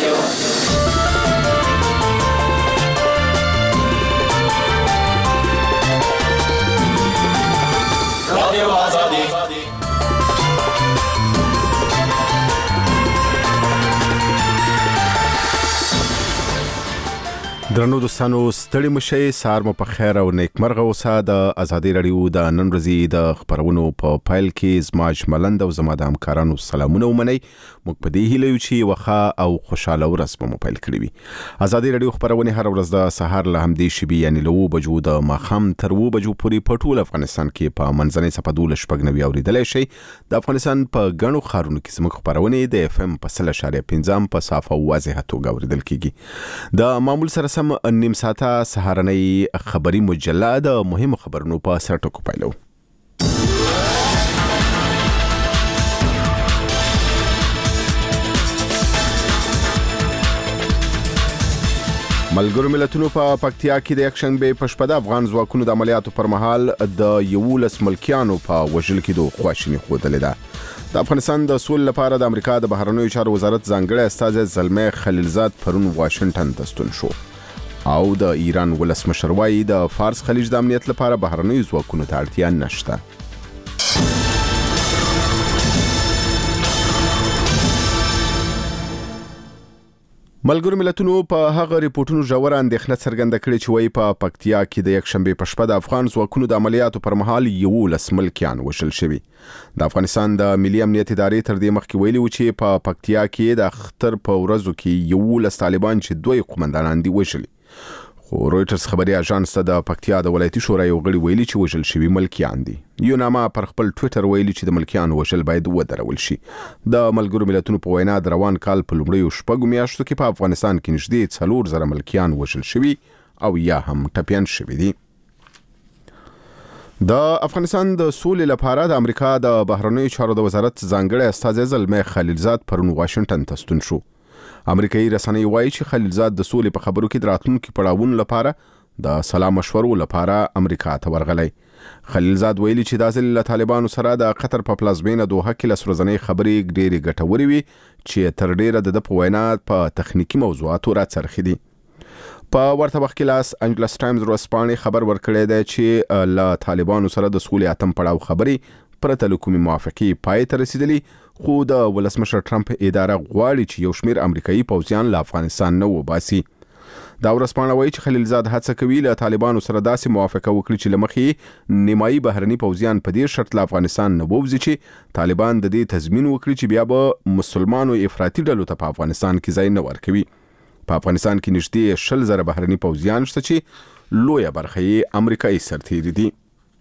درنو دوستانو ستړي مشئ سهار مو په خیر او نیکمرغه اوسه. د ازادي رادیو د نن ورځې د خبرونو په پایل کې زما اجملند او زما د همکارانو سلامونه ومنئ. موږ په دې هیله یو چې وخه او خوشاله ورځ مو پیل کړې وي. ازادي رادیو خبرونه هر ورځ د سهار له همدې شبي یعنی له 9 بجو د ماخام تر 9 بجو پورې په ټول افغانستان کې په منځنۍ صفحه 12 اوریدلای شئ. د افغانستان په غنو خارونو کې زموږ خبرونه د اف ام په 3.15 په صافه واضحه توګه اوریدل کیږي. د معمول سره نیم ساعته سهارنۍ خبری مجله د مهمو خبرونو په سرټکو پایلو. ملګرو ملتونو په پکتیا کې د یکشنبه په شپه د افغان ځواکونو د عملیاتو پر مهال د 11 ملکیانو په وژل کېدو خواشیني ښودلې ده. د افغانستان د سولې لپاره د امریکا د بهرنیو چارو وزارت ځانګړی استازی زلمي خلیلزاد پرون واشنگټن ته ستون شو او د ایران ولسمشر وايي د فارس خلیج د امنیت لپاره بهرنیو ځواکونو ته اړتیا نشته. ملګرو ملتونو په هغه ریپورتونو ژوره اندېښنه څرګنده کړې چې وايي په پکتیا کې د یکشنبه په شپه د افغان ځواکونو د عملیاتو پر مهال 11 ملکیان وژل شوي. د افغانستان د ملي امنیت ادارې تر دې مخکې ویلي و چې په پکتیا کې د اختر په ورځو کې 11 طالبان چې 2 قومندانان دي وژلي. خو رويټرز خبري اژانس ته د پکتیا د ولایتي شورا یو غړي ویلي چې وژل شوي ملکیان دي. یو نامه پر خپل ټوئیټر ویلي چې د ملکیان وژل باید ودرول شي. د ملګرو ملتونو په وینا د روان کال په لومړیو شپږو میاشتو کې په افغانستان کې نږدې 4,000 ملکیان وژل شوي او یا هم ټپیان شوي دي. د افغانستان د سولې لپاره د امریکا د بهرنیو چارو د وزارت ځانګړی استازی زلمي خلیلزاد پرون واشنگټن ته ستون شو. امریکایي رسنۍ وایي چې خلیلزاد د سولې په خبرو کې د راتلونکي پړاوونو لپاره د سلا مشورو لپاره امریکا ته ورغلی. خلیلزاد ویلي چې دا ځل له طالبانو سره د قطر په پلازمینه دوحه کې له ورځنۍ خبرې ډېرې ګټورې وي چې تر ډېره د په وینا په تخنیکی موضوعاتو راڅرخي دي. په ورته وخت کې لاس انجلس ټایمز ورځپاڼې خبر ورکړی دی چې له طالبانو سره د سولې اتم پړاو خبرې پرته له کومې موافقې پای ته رسیدلي، خو د ولسمشر ټرمپ اداره غواړي چې یو شمیر امریکایي پوځیان له افغانستان نه وباسي. دا ورځپاڼه وایي چې خلیلزاد هڅه کوي له طالبانو سره داسې موافقه وکړي چې له مخې نیمایي بهرني پوځیان په دې شرط له افغانستان نه ووځي چې طالبان د دې تضمین وکړي چې بیا به مسلمانو افراطي ډلو ته په افغانستان کې ځای نه ورکوي. په افغانستان کې نږدې 20,000 بهرني پوځیان شته چې لویه برخه یې امریکایي سرتیري دي.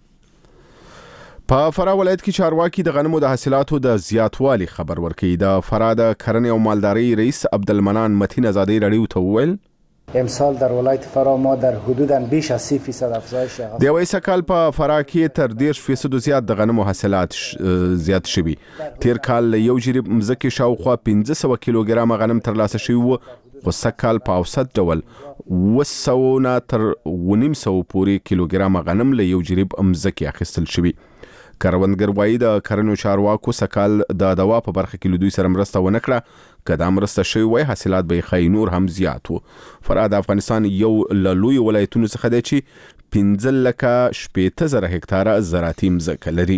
په فراه ولایت کې چارواکي د غنمو د حاصلاتو د زیاتوالي خبر ورکړي. د فراه د کرنې او مالدارۍ رئیس عبدالمنان متین ازادي رادیو ته وویل امسال در ولایت فراه ما در حدوداً بیش از 30% افزایش د وایسا کال په فراه کې تر 10% زیات د غنمو حاصلات زیات شوي. تیر کال یو جریب مځکې شاوخوا 1500 کیلوګرام غنم ترلاسه شوي وو، خو سږ کال په اوسط ډول 200 نه تر 900 پورې کیلوګرام غنم له یو جریب مځکې اخیستل شوي. کروندګر وایي د کرنو چارواکو سکال د دوا په برخه کې له دوی سره مرسته ونه کړه. که دا مرسته شوی وای حاصلات به خی نور هم زیات وو. فراه د افغانستان یو له لوی ولایتونو څخه دی چې 15,000 هکتاره زراعتي مځکه لري.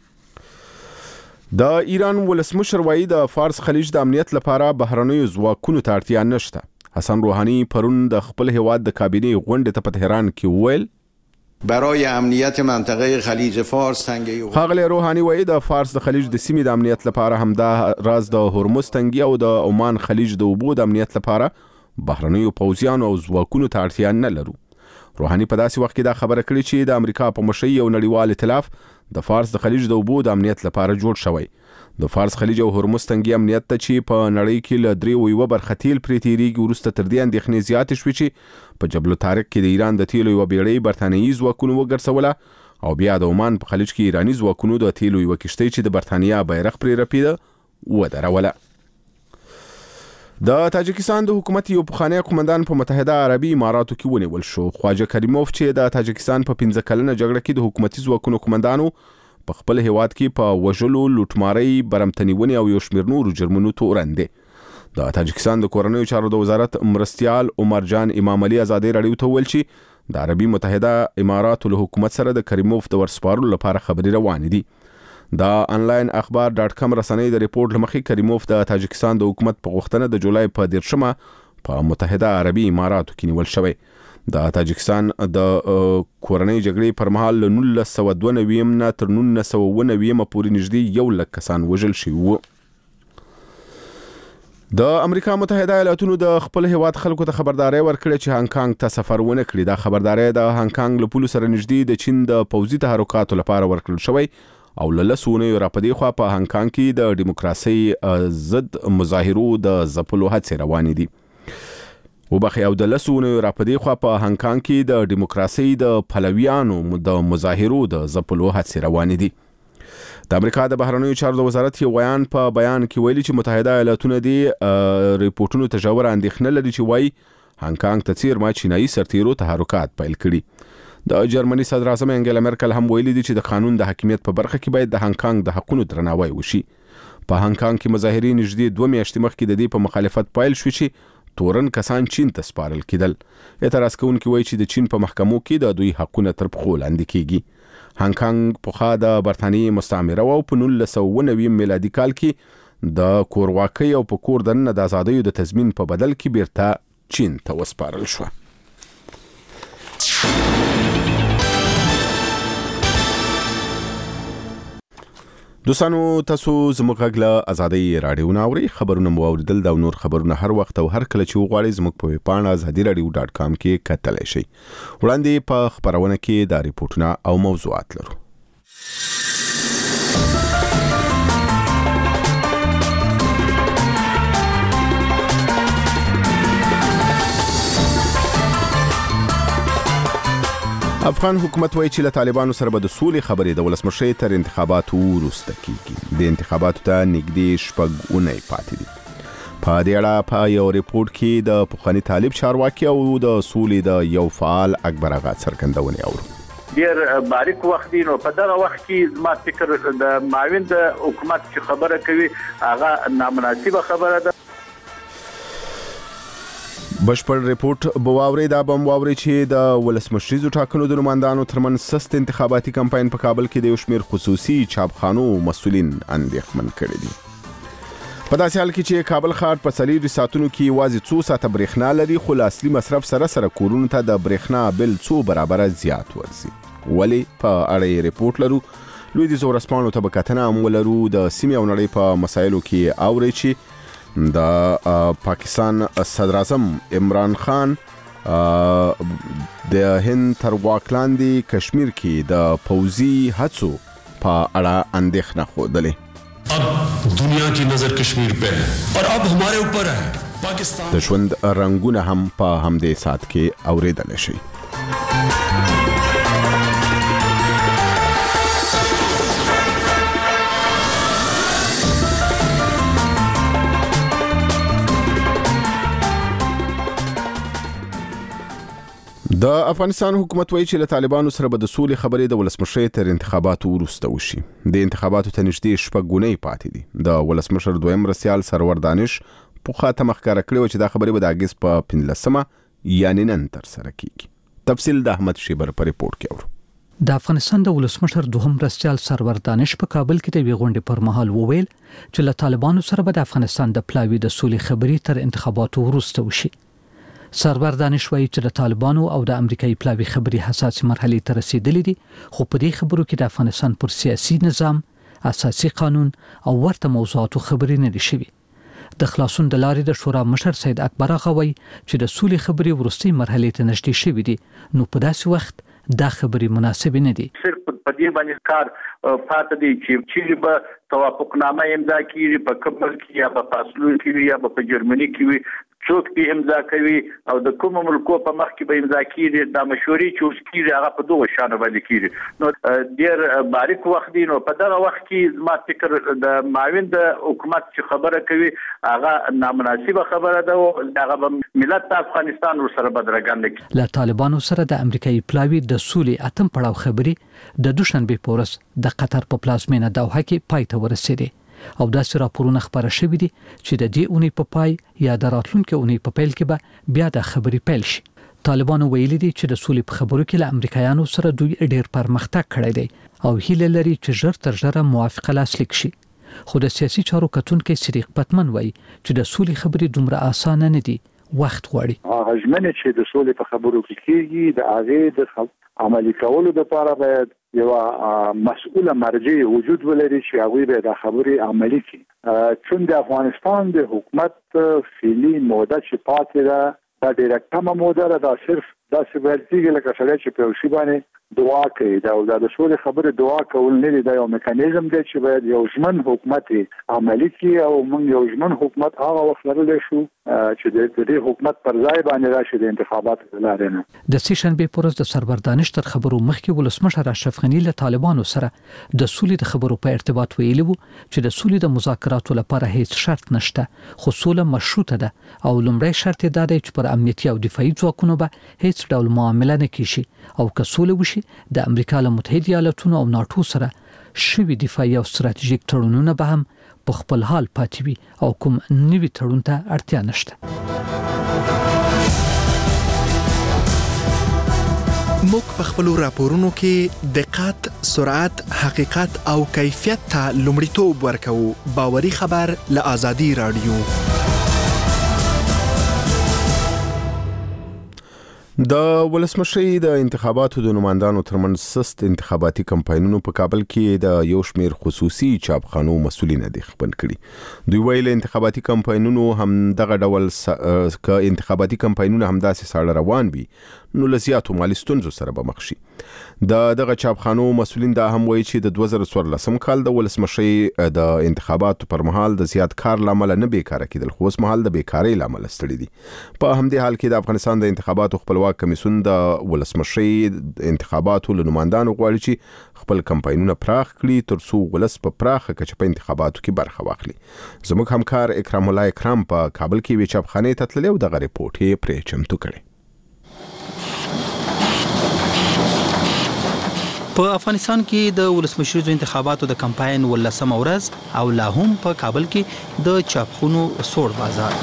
د ایران ولسمشر وایي د فارس خلیج د امنیت لپاره بهرنیو ځواکونو ته اړتیا نشته. حسن روحانی پرون د خپل هیواد د کابینې غونډې ته په تهران کې وویل برای امنیت منطقه خلیج فارس تنگی خاغلی روحانی وایي د فارس د خلیج د سیمې د امنیت لپاره همدا راز د هرمز تنگی او د عمان خلیج د اوبو د امنیت لپاره بهرنیو پوځیانو او ځواکونو ته اړتیا نه لرو. روحانی په داسې وخت کې دا خبره کړې چې د امریکا په مشرۍ یو نړیوال ائتلاف د فارس د خلیج د اوبو د امنیت لپاره جوړ شوی. د فارس خلیج او هرمز تنگي امنیت ته چې په نړۍ کې له 3 برخه تیل پرې تیریږي وروسته تر دې اندېښنې زیاتې شوې چې په جبل طارق کې د ایران د تیلو یوه بیړۍ برتانیي ځواکونو وګرځوله او بیا د عمان په خلیج کې ایراني ځواکونو د تیلو یوه کښتۍ چې د برتانیا بیرغ پرې رپېده ودروله. د تاجکستان د حکومت یو پخوانی قومندان په متحده عربي اماراتو کې ونیول شو. خواجه کریموف چې د تاجکستان په 15 کلنه جګړه کې د حکومتي ځواکونو قومندانو په خپل هیواد کې په وژلو، لوټمارۍ، برمتنیونې او یو شمېر نورو جرمونو تورن دی. د تاجکستان د کورنیو چارو د وزارت مرستیال عمر جان امام علي ازادي رادیو ته ویل چې د عربي متحده اماراتو له حکومت سره د کریموف د ورسپارلو لپاره خبري روان دي. دا انلاین اخبار.com رسنۍ د ریپورت لمخې کریموف د تاجکستان د حکومت په غوښتنه د جولای په 10 په متحده عربي اماراتو کې نیول شوی. د تاجکستان د کورنۍ جګړې پر مهال له 1992 نه تر 1999 پورې نږدې 1 لک کسان وژل شوي وو. د امریکا متحده ایالاتونو د خپل هیواد خلکو ته خبرداري ورکړه چې هانګ کانګ ته سفر ونه کړي. دا خبرداري د هانګ کانګ له پولو سره نږدې د چین د پوځي تحرکاتو لپاره ورکړل شوی او له لسونې را پدې خوا په هانګ کانګ کې د دیموکراسي ضد مظاهرو د ځپلو هڅې روانې دي. وبخښئ، او د لسونې را پدې خوا په هانګ کانګ کې د دیموکراسي د پلویانو د مظاهرو د ځپلو هڅې روانې دي. د امریکا د بهرنیو چارو د وزارت یو بیان کې ویلي چې متحده ایالاتونه دي ریپورتونو ته ژوره اندېښنه لري چې وایي هانګ کانګ ته څیرمه چینایي سرتیرو تحرکات پیل کړي. د جرمني صدر اعظم انګلا مرکل هم ویلي دي چې د قانون د حاکمیت په برخه کې باید د هانګ کانګ د حقونو درناوی وشي. په هانګ کانګ کې مظاهرین نږدې 2 میاشتې مخکې د دې په مخالفت پیل شو چې تورن کسان چین ته سپارل کېدل. اعتراض کوونکي وایي چې د چین په محکمو کې د دوی حقونه تر پښو لاندې کیږي. هانګ کانګ پخوا د برتانیې مستعمره و په 1990 میلادي کال کې د کورواکۍ او په کور دننه د آزادیو د تضمین په بدل کې بیرته چین ته وسپارل شو. دوستانو، تاسو زموږ غږ له ازادۍ رادیو نه اورئ. خبرونه مو اوریدل دا نور خبرونه هر وخت او هر کله چې وغواړئ زموږ په ویبپاڼه azadiradio.com کې کتلای شئ. وړاندې په خبرونه کې دا ریپورتونه او موضوعات لرو. افغان حکومت وایي چې له طالبانو سره به د سولې خبرې د ولسمشر تر انتخاباتو وروسته کیږي. د انتخاباتو ته نږدې 6 اونۍ پاتې دي. په دې اړه په یو ریپورت کې د پخوانی طالب چارواکي او د سولې د یو فعال اکبر آغا څرګندونه اورو. ډیر باریک وخت دی. نو په دغه وخت کې زما فکر د معاون د حکومت چې خبره کوي هغه نامناسبه خبره ده. بشپړ ریپورت بواوري دا بم واوري چې د ولسمشریزو ټاکنو د نمائندانو ترمن سست انتخاباتي کمپاین په کابل کې د یو شمېر خصوصي چاپخانو مسؤلین اندېښمن کړي دي. په داسې حال کې چې کابل ښار په 4 ساعتونو کې یوازې 2 ساعته برېښنا لري، خو له اصلي مصرف سره کورونو ته د برېښنا بل 2 برابره زیات ورځي. ولی په اړه ریپورت لرو. لوی د زورسپانو ته به کتنه هم ولرو. د سیمې او نړۍ په مسایلو کې اوري چې د پاکستان صدر اعظم عمران خان د هند تر واک لاندې کشمیر کې د پوځي هڅو په اړه اندېښنه خوده. अब दुनिया की नजर कश्मीर पे है और अब हमारे ऊपर है पाकिस्तान. د ژوند رنگونه هم په همدې سات کې اوریدل شي. د افغانستان حکومت وایي چې له طالبانو سره به د سولې خبرې د ولسمشر تر انتخاباتو وروسته وشي. د انتخاباتو ته نږدې 6 اونۍ پاتې دي. د ولسمشر دویم مرستیال سرور دانش پوخا ته مخکاره کړی و چې دا خبرې به د اگست په 15 یعنی نن تر سره کیږي. تفصیل د احمد شیبر په ریپورت کې اورو. د افغانستان د ولسمشر دوهم مرستیال سرور دانش په کابل کې د غونډې پر مهال وویل چې له طالبانو سره به د افغانستان د پلاوي د سولې خبرې تر انتخاباتو وروسته وشي. سرور دانش وایي چې د طالبانو او د امریکایي پلاوي خبرې حساسه مرحله ته رسیدلې دي، خو په دې خبرو کې د افغانستان پر سیاسي نظام، اساسي قانون او ورته موضوعاتو خبرې نه دي شوي. د خلاصون د لارې د شورا مشر سید اکبر آغا وایي چې د سولې خبرې ورستۍ مرحله ته نږدې شوي دي، نو په داسې وخت دا خبرې مناسب نه دي. صرف په دې باندې کار پاتې دی چې چیرې به توافقنامه امضا کیږي په کابل کې یا په فاصلو کې یا په جرمني کې څوک به امضا کوي او د کوم ملکو په مخ کې به امضا کیږي. د مشورې چې اوس کیږي هغه په دوه شانو باندې کیږي. نو ډیر باریک وخت دی. نو په دغه وخت کې زما فکر د معاون د حکومت چې خبره کوي هغه نامناسبه خبره ده او هغه ملت افغانستان سره بدرګند کی. له طالبانو سره د امریکایي پلاوي د سولې اتم پړاو خبرې د دوشنبه په ورځ د قطر په پلازمینه دوحه کې پای ته ورسېدې. او داسې راپورونه خبره شوې دي چې د دې اونۍ په پای یا د راتلونکي اونۍ په پیل کې به بیا د خبرې پیل شي. طالبانو ویلي دي چې د سولې په خبرو کې له امریکایانو سره دوی ډېر پرمختګ کړی دی او هیله لري چې ژر تر ژره موافقه لاسلیک شي. خو د سیاسي چارو کتونکي صدیق پتمن وایي چې د سولې خبرې دومره اسانه نه دي، وخت غواړي. هغه ژمنه چې د سولې په خبرو کې کیږي د هغه د عملي کولو لپاره باید یو مسؤله مرجع وجود ولري چې هغه به د خبرې عملي کړي. چون د افغانستان د حکومت فعلی موده چې پاتې ده دا ډیره کمه موده ده، دا صرف داسې ورتیږي لکه سړی چې په شی باندې دعا کوي. دا د سولې خبره دعا کول نه دی، دا یو میکانیزم دی چې باید یو ژمن حکومت عملي کړي او موږ یو ژمن حکومت هغه وخت لرلی شو چې د دې حکومت پر ځای باندې راشي د انتخاباتو لپاره نه. د سیشنبه پورز د سرور دانش تر خبرو مخکې ولسمشر اشرف غنی له طالبانو سره د سولې د خبرو په ارتباط ویلي وو چې د سولې د مذاکراتو لپاره هیڅ شرط نشته، خو سوله مشروطه ده او لومړی شرط دا دی چې پر امنیتي او دفاعي ځواکونو به هیڅ ډول معامله نه کیږي او که سوله وشي د امریکا له متحده ایالاتونو او ناتو سره شوي دفاعي او ستراتیژیک تړونونه به هم په خپل حال پاتې وي او کوم نوي تړون ته اړتیا نشته. موږ په خپل راپورونو کې دقت، سرعت، حقیقت او کیفیت ته لومړیتوب ورکوو. باوري خبر له آزادي رادیو. د ولسمشرۍ د انتخاباتو د نمائندانو ترمنځ سست انتخاباتي کمپاینونو په کابل کې د یو شمېر خصوصي چاپخانو مسؤلین دي خبر کړي. دوی ویل انتخاباتي کمپاینونو هم دغه ډول ک انتخاباتي کمپاینونه هم داسې ساړه روان وي نو لزیاتو مالي ستونزو سره به مخ شي. دغه چاپخانو مسؤلین دا هم وایي چې د 2014 کال د ولسمشرۍ د انتخاباتو پر مهال د زیات کار لامل نه بیکاره کېدل، خو اوس مهال د بیکارۍ لامل ستړي دي. په همدې حال کې د افغانستان د انتخاباتو خپلواک کمیسیون د ولسمشرۍ انتخاباتو له نمائندانو غواړي چې خپل کمپاینونه پراخ کړي ترڅو ولس په پراخه کچه په انتخاباتو کې برخه واخلي. زموږ همکار اکرام الله اکرام په کابل کې وی چاپخانه ته تللی او دغه ریپورت یې پرې چمتو کړی. په افغانستان کې د ولسمشریزو انتخاباتو د کمپاین ولسمه ورځ او لا هم په کابل کې د چاپخونو سوړ بازار.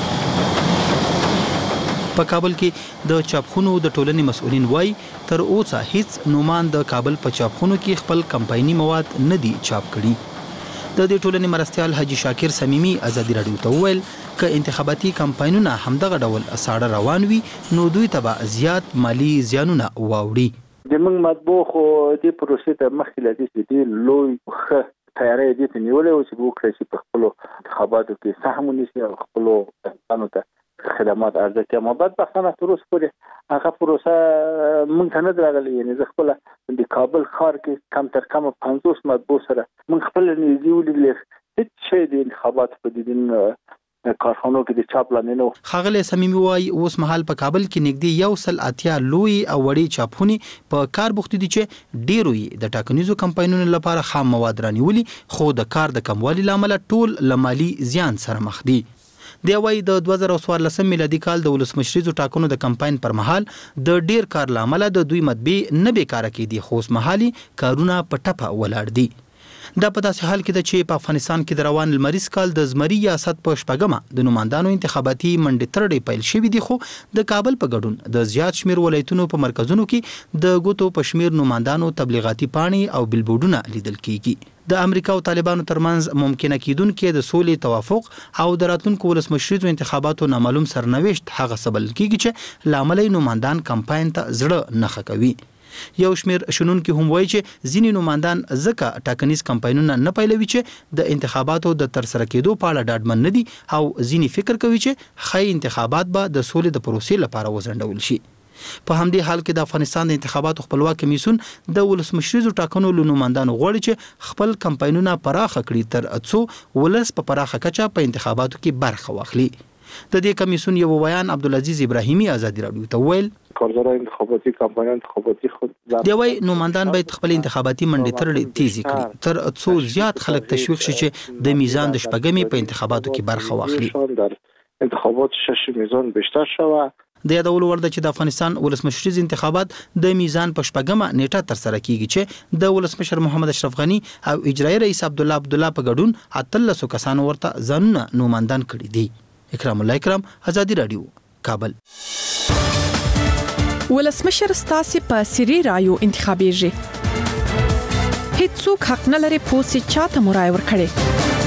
په کابل کې د چاپخونو د ټولنې مسؤلین وایي تر اوسه هیڅ نومان د کابل په چاپخونو کې خپل کمپایني مواد نه دي چاپ کړي. د دې ټولنې مرستیال حاجی شاکر صمیمی آزادي رادیو ته وویل ک انتخاباتي کمپاینونه همدغه ډول ساړه روان وي نو دوی ته به زیات مالی زیانونه واوړي. د موږ مطبوع خو د پروسې ته مخکې لدی چې لوی ښه تیاری دې ته نیولې او چې وکړي چې په خپل انتخاباتو کې سهم ونیسي او خپل انسانانو ته خدمات عرضه کوي. مبادئ بخښنه تر اوسه پورې هغه پروسه موږ ته نه درغلي. یعنی زه خپل د کابل ښار کې کم تر کم 50 مطبوع سره موږ خپل نږدې ولیدل هیڅ شی د انتخابات په دین کارخانو کې د چاپ لاندې نو. ښاغلی صمیمي وایي اوس مهال په کابل کې نږدې 180 لوی او وړې چاپخونې په کار بوختې دي چې ډېرو یې د ټاکنیزو کمپاینونو لپاره خام مواد رانیولي، خو د کار د کموالي لامل ټول له مالي زیان سره مخ دي. دی وایي د 2014 میلادي کال د ولسمشریزو ټاکنو د کمپاین پر مهال د ډېر کار لامل د دوی مطبع نه بیکاره کېدي، خو اوس مهالي کارونه په ټپه ولاړ دي. دا په داسې حال کې ده چې په افغانستان کې د روان لمریز کال د زمري ریاست په شپږمه د نمائندانو انتخاباتي منډې ترړې پیل شوې دي، خو د کابل په ګډون د زیات شمیر ولایتونو په مرکزونو کې د ګوتو په شمیر نمائندانو تبلیغاتي پاڼې او بیلبورډونه لیدل کیږي. د امریکا او طالبانو ترمنځ ممکنه کیدونکې د سولې توافق او د راتلونکو ولسمشریزو انتخاباتو نامعلوم سرنوشت هغه سبل کیږي چې لامل نمائندان کمپاین ته زړه نخښه کوي. یو شمیر شنونکي هم وایي چې ځینې نمائندان ځکه ټاکنیز کمپاینونه نه پیلوي چې د انتخاباتو د ترسره کېدو په اړه ډاډمن نه دي او ځینې فکر کوي چې ښایي انتخابات به د سولې د پروسې لپاره وځنډول شي. په همدې حال کې د افغانستان د انتخاباتو خپلواک کمیسیون د ولسمشریزو ټاکنو له نمائندانو غواړي چې خپل کمپاینونه پراخه کړي تر څو ولس په پراخه کچه په انتخاباتو کې برخه واخلي. د دې کمیسیون یو بیان عبدالعزیز ابراهیمی آزادي رادیو ته ویل کارګران انتخاباتي کمپاینان انتخاباتي خود دی وایي نمائندان باید خپل انتخاباتي منډې ترړې تیزی کړي تر څو زیات خلک تشویق شي چې د میزان د شپږمې په انتخاباتو کې برخه واخلي. در انتخابات 6 میزان بیشتر شوه. د یادولو ور ده چې د افغانستان ولسمشریز انتخابات د میزان په شپږمه نیټه تر سره کیږي چې د ولسمشر محمد اشرف غنی او اجرایی رئیس عبدالله په ګډون 1300 کسانو ورته ځانونه نوماندان کړي دي. اکرام الله اکرام، آزادی رادیو، کابل. ولسمشر ستاسو په سری رایو انتخابیږي. هیڅوک حق نه لري پوسي چاته مرای ورکړي.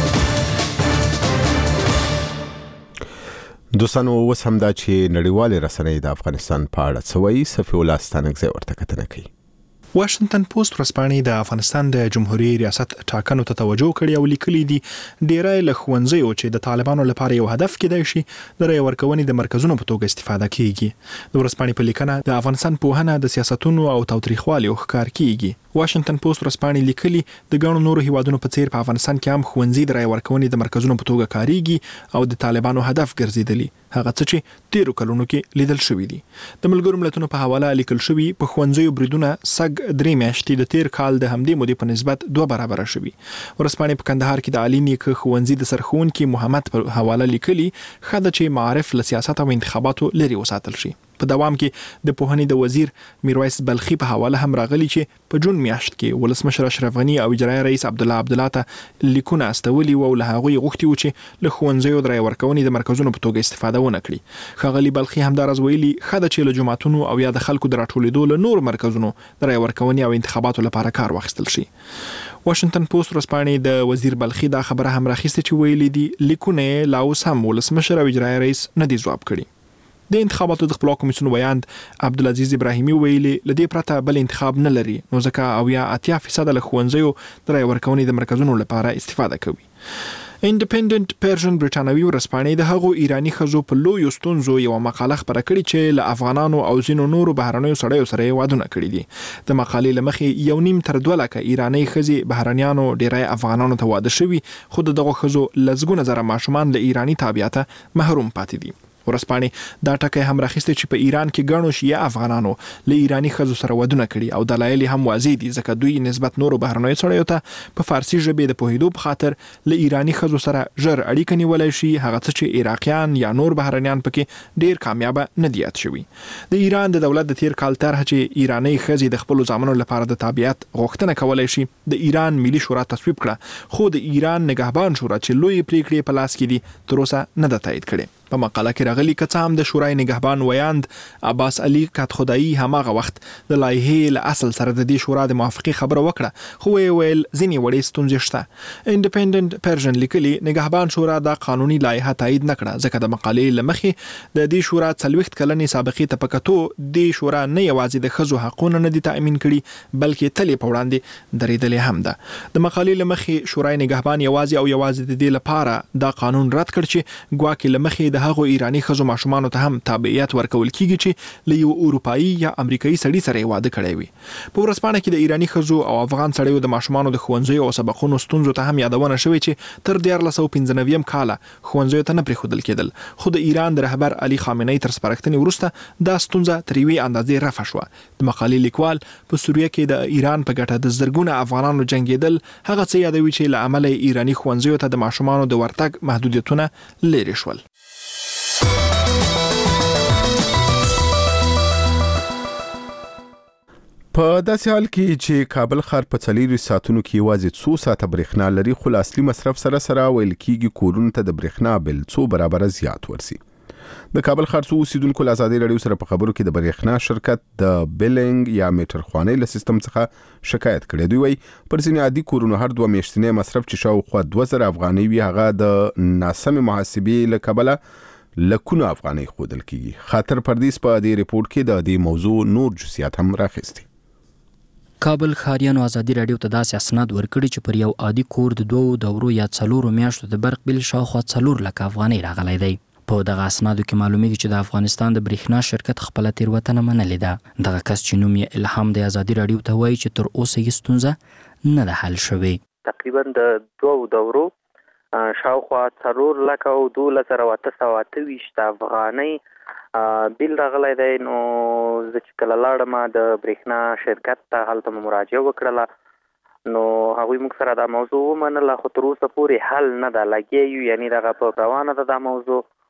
دوستانو اوس هم دا چې نړیوال رسنۍ د افغانستان په اړه څوي صفي ولستانګ ورته کتنه کوي. واشنگټن پوسټ ورځپاڼې د افغانستان د جمهوریت ریاست ټاکنو ته توجه کړې او لیکلي دي ډیری له ښوونځیو چې د طالبانو لپاره یو هدف کېدای شي د رای ورکونې د مرکزونو په توګه استفاده کیږي. د ورځپاڼې په لیکنه د افغانستان پوهنه د سیاستونو او تاوتریخوالي ښکار کیږي. واشنگټن پوسټ ورځپاڼې لیکلي د ګڼو نورو هیوادونو په څیر په افغانستان کې هم ښوونځي د رای ورکونې د مرکزونو په توګه کاریږي او د طالبانو هدف ګرځیدلی هغه څه چې تیرو کلونو کې لیدل شوی دي. د ملګرو ملتونو په حواله لیکل شوی په ښوونځیو بریدونه سګ 3 میاشتې د تیر کال د همدې مودې په نسبت 2 برابر شوی. ورځپاڼې په کندهار کې د علی نیکه ښوونځي د سرښوونکي محمد په حواله لیکلي خاله چې معارف له سیاست او انتخاباتو لري وساتل شي. په دوام کې د پوهنې د وزیر میرویس بلخي په حواله هم راغلي چې په جون میاشت کې ولسمشر اشرف غنی او اجرایی رئیس عبدالله ته لیکونه استولي او له هغوی غوښتي و چې له ښوونځیو د رای ورکونې د مرکزونو په توګه استفاده ونه کړي. ښاغلي بلخي همدارز ویلي خاله چې له جماعتونو او یا د خلکو د راټولېدو له نور مرکزونو د رای ورکونې او انتخاباتو لپاره کار واخیستل شي. واشنگټن پوسټ ورځپاڼې د وزیر بلخي دا خبره هم راخیسته چې ویلي دي لیکونه لا اوس هم ولسمشر او اجرایی رئیس نه دي ځواب کړي. د انتخاباتو د خپل کمیسیون ویاند عبدالعزیز ابراهیمي ویلي لدې پرته بل انتخاب نه لري نو ځکه او یا 80% له ښوونځیو د رای ورکونې د مرکزونو لپاره استفاده کوي. انډیپندنت پرژن برټانوي ورځپاڼې د هغو ایرانی ښځو په لویو ستونزو یو مقاله خپره کړې چې له افغانانو او ځینو نورو بهرنیو سړیو سره وادونه کړي دي. د مقالې لمخې 1.5 تر 2 لکه ایرانی ښځې بهرنیانو ډیری افغانانو ته واده شوي خو دغه ښځو لزګونه زره ماشومان له ایرانی تابعیته محروم پاتې دي. ورځپاڼې دا ټکی هم راخیسته چې په ایران کې ګڼو شیعه افغانانو له ایرانی ښځو سره ودونه کړي او دلایل هم واضح دي ځکه دوی نسبت نورو بهرنیو سړیو ته په فارسی ژبې د پوهېدو په خاطر له ایرانی ښځو سره ژر اړیکه نیولای شي هغه څه چې عراقیان یا نور بهرنیان پکې ډیر کامیابه نه دي یاد شوي. د ایران د دولت د تیر کال طرح چې ایرانی ښځې د خپل ځامنو لپاره د تابعیت غوښتنه کولای شي د ایران ملي شورا تصویب کړه خو د ایران نگهبان شورا چې لوی پریکړې په لاس کې دي تر اوسه نه ده تایید کړې. په مقاله کې راغلي که هم د شورای نگهبان ویاند عباس علي کاتخدایي هماغه وخت د لایحې له اصل سره د دې شورا د موافقې خبره وکړه خو ویل ځینې وړې ستونزې شته. انډیپندنت پرژن لیکلي نگهبان شورا دا قانوني لایحه تایید نه کړه ځکه د مقالې لمخې د دې شورا 40 کلنې سابقې ته پکتو د شورا نه یوازې د ښځو حقوقونه نه دي تأمین کړي بلکې تلې په وړاندې درېدلې هم ده. د مقالې لمخې شورای نگهبان یوازې د دې لپاره دا قانون رد کړ چې ګواکې لمخې د هغو ایرانی ښځو ماشومانو ته هم تابعیت ورکول کیږي چې له یو اروپایي یا امریکایي سړي سره واده کړی وي. په ورځپاڼه کې د ایرانی ښځو او افغان سړیو د ماشومانو د ښوونځیو او سبقونو ستونزو ته هم یادونه شوې چې تر 1995 کال ښوونځیو ته نه پریښودل کېدل خو د ایران د رهبر علي خامنه‌ای تر سپارښتنې وروسته دا ستونزه تر یوې اندازې رفع شوه. د مقالې لیکوال په سوریه کې د ایران په ګټه د زرګونه افغانانو جنگیدل هغه څه یادوي چې له عمله ایرانی ښوونځیو ته د ماشومانو د ورتګ محدودیتونه لرې شول. په داسې حال کې چې کابل ښار په 4 ساعتونو کې یوازې 2 ساعته برېښنا لري خو له اصلي مصرف سره ویل کېږي کورونو ته د برېښنا بل 2 برابره زیات ورسي. د کابل ښار څو اوسیدونکو له آزادي رادیو سره په خبرو کې د برېښنا شرکت د بیلینګ یا میټر خوانۍ له سیستم څخه شکایت کړی. دوی وایي پر ځینې عادي کورونو هر 2 میاشتنی مصرف چې شاوخوا 2000 افغانۍ وي هغه د ناسمې محاسبې له کبله لکونه افغانۍ ښودل کیږي. خاطر پردیس په دې ریپورت کې د دې موضوع نور جزئیات هم راخیستي. کابل ښاریانو آزادي رادیو ته داسې اسناد ورکړي چې پر یو عادي کور د 2 دورو یا 4 میاشتو د برق بل شاوخوا 4 لک افغانۍ راغلی دی. په دغه اسنادو کې معلومیږي چې د افغانستان د برېښنا شرکت خپل تیروتنه منلې ده. دغه کس چې نوم یې الهام د آزادي رادیو ته وایي چې تر اوسه یې ستونزه نه ده حل شوې. تقریبا د 2 دورو شاوخوا 4 لک او 2828 افغانۍ بیل راغلی دی. نو زه چې کله لاړم د برېښنا شرکت ته هلته مراجعه وکړله نو هغوی موږ سره دا موضوع ومنله خو تر اوسه پورې حل نه ده لګیا یو یعنی دغه په روانه ده دا موضوع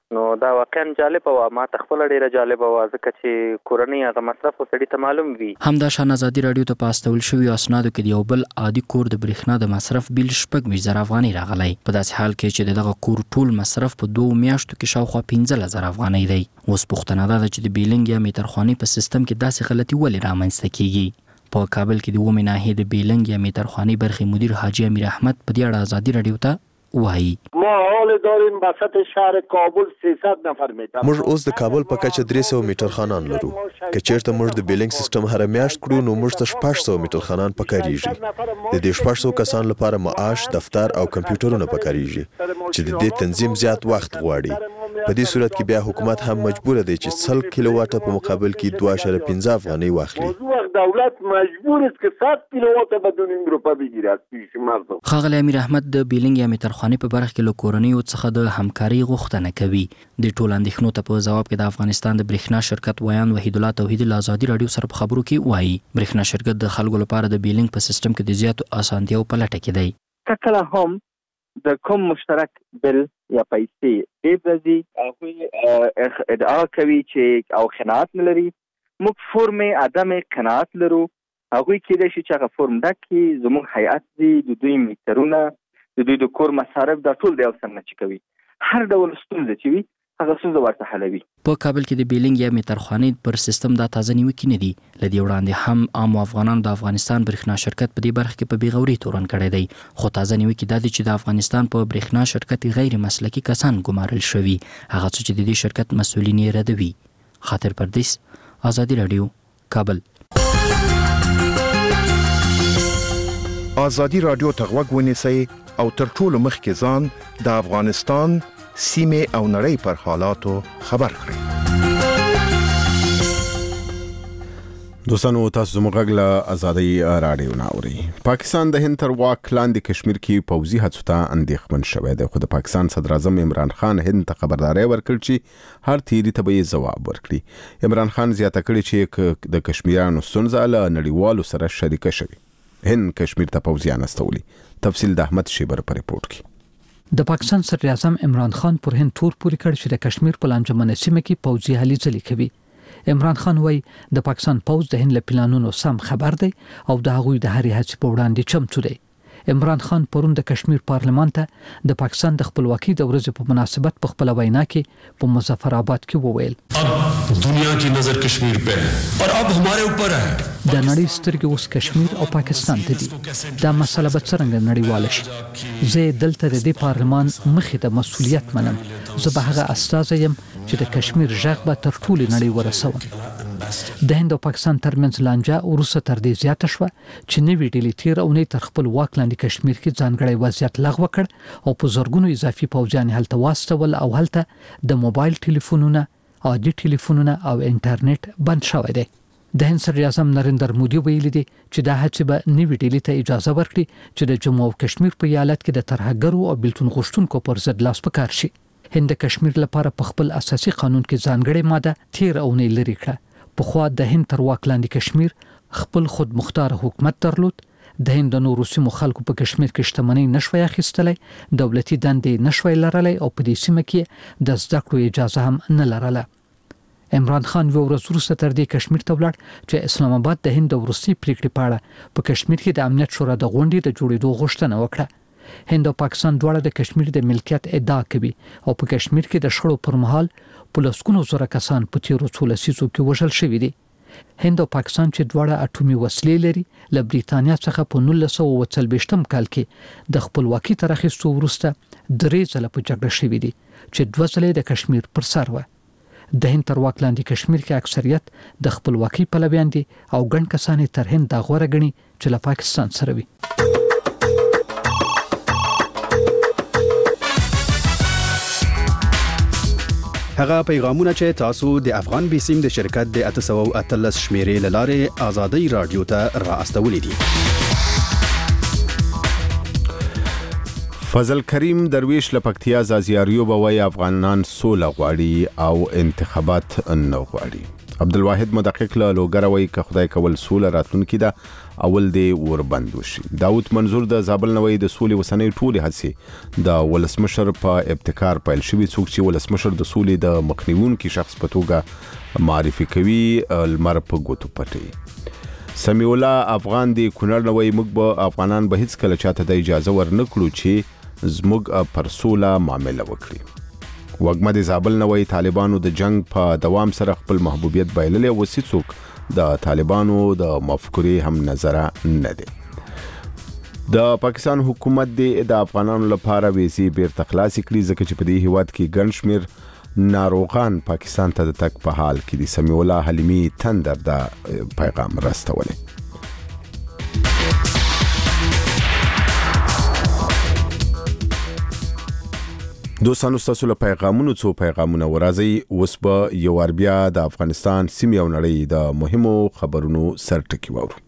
نو دا واقعا جالب او ما تخپل ډیره جالب او ځکه چې کورنۍ هغه مصرف سړي ته معلوم وي. همدا شان ازادي رادیو ته پاستول شوی اسنادو کې یو بل عادي کور د برېښنا د مصرف بیل 15,000 افغانۍ راغلی. په داسې حال کې چې دغه کور ټول مصرف په 2 میاشتو کې شاوخوا 15,000 افغانۍ دی. اوس پوښتنه ده چې د بیلینګ یا میټرخواني په سیستم کې داسې غلطي ولې رامنځته کیږي. په کابل کې د ومه ناحیه د بیلینګ یا میټرخواني برخې مدیر حاجی امیر احمد په دې اړه ازادي رادیو ته وایي. ما حال داریم وسط شهر کابل 300 نفر میتر. موږ اوس د کابل په کچه 300 میټر خانان لرو. که چیرته موږ د بیلینګ سیستم هر میاشت کړو نو موږ ته 600 میټر خانان پکاريږي. د دې 600 کسان لپاره معاش، دفتر او کمپیوټرونه پکاريږي چې د دې تنظیم زیات وخت غواړي. په دې صورت کې بیا حکومت هم مجبور دی چې 100 کیلو واټ په مقابل کې 2.15 افغانۍ واخلي. دولت مجبور است که 100 کیلو واټ بدون اروپا بگیرد پیش مردم. خاغلی امیر احمد د بیلینګ یا میټرخواني په برخه کې له کورنیو څخه د همکاري غوښتنه کوي. د ټول اندېښنو ته په جواب کې د افغانستان د برېښنا شرکت ویان وحید الله توحیدي له ازادي رادیو سره په خبرو کې وایي برېښنا شرکت د خلکو لپاره د بیلینګ په سیستم کې د زیاتو اسانتیاو په لټه کې دی. کله هم د کوم مشترک بل یا پیسې دې هغه ادعا کوي چې او خناعت لري. موږ فرم عدم قناعت لرو. هغه کې د هغه فرم دکې زموږ هیئت دی د دوی میټرونه د دوی د کور مصارف د ټول د اوسن نه کوي. هر ډول ستونزه چې وي هغه څه ورته حلوي. په کابل کې د بیلینګ یا میټرخواني پر سیستم دا تازه نیوکې نه دي. لدی وړاندې هم عام افغانان د افغانستان برېښنا شرکت په دې برخه کې په بیغوري تورن کړی دی. خو تازه نیوکې دا دي چې د افغانستان په برېښنا شرکت غیر مسلکي کسان ګمارل شوي. هغه څه چې د دې شرکت مسؤلین یې ردوي. خاطر پردیس، ازادي رادیو، کابل. ازادي رادیو ته غوږ ونیسئ او تر ټولو مخکې ځان د افغانستان سیمې او نړۍ پر حالاتو خبر کړئ. دوستانو تاسو زموږ له ازادي رادیو نه اورئ. پاکستان د هند تر واک لاندې کشمیر کې پوځي هڅو ته اندېښمن شوی دی. خو د پاکستان صدر اعظم عمران خان هند ته خبرداري ورکړه چې هر تیری ته به ځواب ورکړي. عمران خان زیاته کړې چې د کشمیریانو ستونزه له نړیوالو سره شریکه شوي. هند کشمیر ته پوځیان استولي. تفصیل د احمد شیبر په ریپورت کې. د پاکستان صدر اعظم عمران خان پر هند تور پوري کړ چې د کشمیر په لانجمنه سیمه کې پوځي هلې ځلې کوي. عمران خان وایي د پاکستان پوځ د هند له پلانونو سم خبر دی او د هغوی د هرې هڅې په وړاندې چمتو دی. عمران خان پرون د کشمیر پارلمان ته د پاکستان د خپلواکۍ د ورځې په مناسبت په خپل وینا کې په مظفر آباد کې وویل अब दुनिया की नजर कश्मीर पे है और अब हमारे ऊपर है. د نړۍ سترګې اوس کشمیر او پاکستان ته دي. دا مسله به څنګه نړیواله شي؟ زه دلته د دې پارلمان مخې ته مسؤلیت منم. زه به هغه استازی یم چې د کشمیر ژغ به تر ټولې نړۍ ورسوم. د هند او پاکستان ترمنځ لانجه وروسته تر دې زیاته شوه چې نوې ډلې تیر او نه تر خپل واک لاندې کشمیر کې ځانګړی وضعیت لغوه کړ او په زرګونو اضافي پوځیان هلته واستول او هلته د موبایل ټلیفونونه، عادي ټلیفونونه او انټرنیټ بند شوی دی. د هند صدر اعظم نریندر مودي ویلي دي چې دا هڅه به نوې ډلې ته اجازه ورکړي چې د جموں او کشمیر په ایالت کې د ترهګرو او بیلتون غوښتونکو پر ضد لاس پکار شي. هند د کشمیر لپاره په خپل اساسي قانون کې ځانګړې ماده تیر او نه لري کړه. په خوا د هند تر واک لاندې کشمیر خپل خود مختار حکومت درلود. د هند نورو سیمو خلکو په کشمیر کې شتمنۍ نشوي اخیستلای، دولتي دندې نشوي لرلای او په دې سیمه کې د زده کړو اجازه هم نه لرله. عمران خان یو ورځ وروسته تر دې کشمیر ته ولاړ چې اسلام آباد د هند وروستي پریکړې په اړه په کشمیر کې د امنیت شورا د غونډې د جوړېدو غوښتنه وکړه. هند او پاکستان دواړه د کشمیر د ملکیت ادعا کوي او په کشمیر کې د شخړو پر مهال په لسګونو زره کسان په تیرو څو لسیزو کې وژل شوي دي. هند او پاکستان چې دواړه اټومي وسلې لري له بریتانیا څخه په 1940 کال کې د خپلواکۍ تر اخیستو وروسته درې ځله په جګړه شوي دي چې 2 ځله د کشمیر پر سر و. د هند تر واک لاندې کشمیر کې اکثریت د خپلواکۍ پلویان دي او ګڼ کسان تر هند د غوړه غني چې له پاکستان سره وي. هغه پیغامونه چې تاسو د افغان بیسیم د شرکت د 813 شمیرې لاره ازادي رادیو ته را استولې دي. فضل کریم درویش لپکتیا زازیاریو بوي افغانان سوله غواړي او انتخابات نه غواړي. عبدالواحد مدقق له لوګروي که خدای کول سوله راتلونکي ده اول دی وربند وشي. داود منظور د زابل نوې د سولې وسنۍ ټولې هڅې د ولسمشر په ابتکار پیل شوي، څوک چې ولسمشر د سولې د مخنیوونکي شخص په توګه معرفي کوي لمر په ګوتو پټي. سمیع الله افغان دی کونړ نوې موږ به افغانان به هیڅ کله چاته د اجازه ورنکړو چې زموږ پر سوله معامله وکړي. وګمه د زابل نوې طالبانو د جنگ په دوام سره خپل محبوبیت بایللې او څوک د طالبانو د مفکورې هم نظر نه دی. د پاکستان حکومت د افغانانو لپاره ویزې بیرته خلاص کړي ځکه چې په دې هیواد کې ګڼ شمېر ناروغان پاکستان ته د تګ په حال کې دي. سمیع الله حلیمي تندر د پیغام راستولی. دوستانو ستاسو له پیغامونو څو پیغامونه ورازي. اوس به یو بیا د افغانستان سیمې او نړۍ د مهمو خبرونو سرټکی وورو.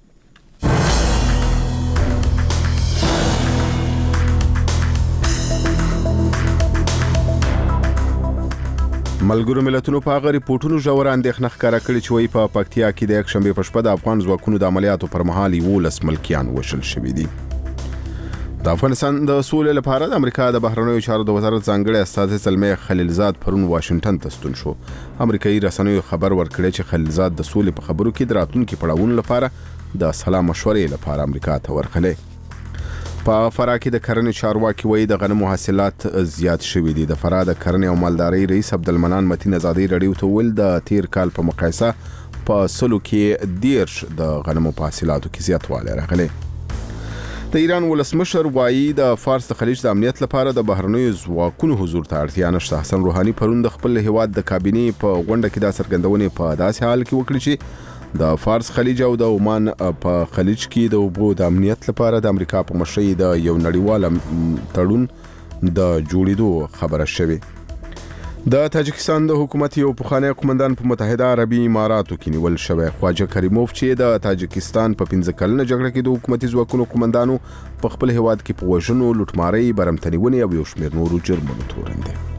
ملګرو ملتونو په هغه ریپورتونو ژوره اندېښنه ښکاره کړې چې وایي په پکتیا کې د یکشنبې په شپه د افغان ځواکونو د عملیاتو پر مهال 11 ملکیان وشل شوي دي. د افغانستان د سولې لپاره د امریکا د بهرنیو چارو د وزارت ځانګړی استازی زلمي خلیلزاد پرون واشنگټن ته ستون شو. امریکایي رسنیو خبر ورکړی چې خلیلزاد د سولې په خبرو کې د راتلونکي پړاوونو لپاره د سلا مشورې لپاره امریکا ته ورغلی. په فراه کې د کرنې چارواکي وایي د غنمو حاصلات زیات شوي دي. د فراه د کرنې او مالدارۍ رئیس عبدالمنان متین ازادي رادیو ته ویل د تیر کال په مقایسه په سلو کې 10 د غنمو په حاصلاتو کې زیاتوالی راغلی. د ایران ولسمشر وایي د فارس د خلیج د امنیت لپاره د بهرنیو ځواکونو حضور ته اړتیا نشته. حسن روحاني پرون د خپل هیواد د کابینې په غونډه کې دا څرګندونې په داسې حال کې وکړي چې د فارس خلیج او د عمان په خلیج کې د اوبو د امنیت لپاره د امریکا په مشرۍ د یو نړیوال تړون د جوړېدو خبره شوې. د تاجکستان د حکومت یو پخوانی قومندان په متحده عربي اماراتو کې نیول شوی. خواجه کریموف چې د تاجکستان په 15 کلنه جګړه کې د حکومتي ځواکونو قومندانو په خپل هیواد کې په وژنو، لوټمارۍ، برمتنیونې او یو شمېر نورو جرمونو تورن دی.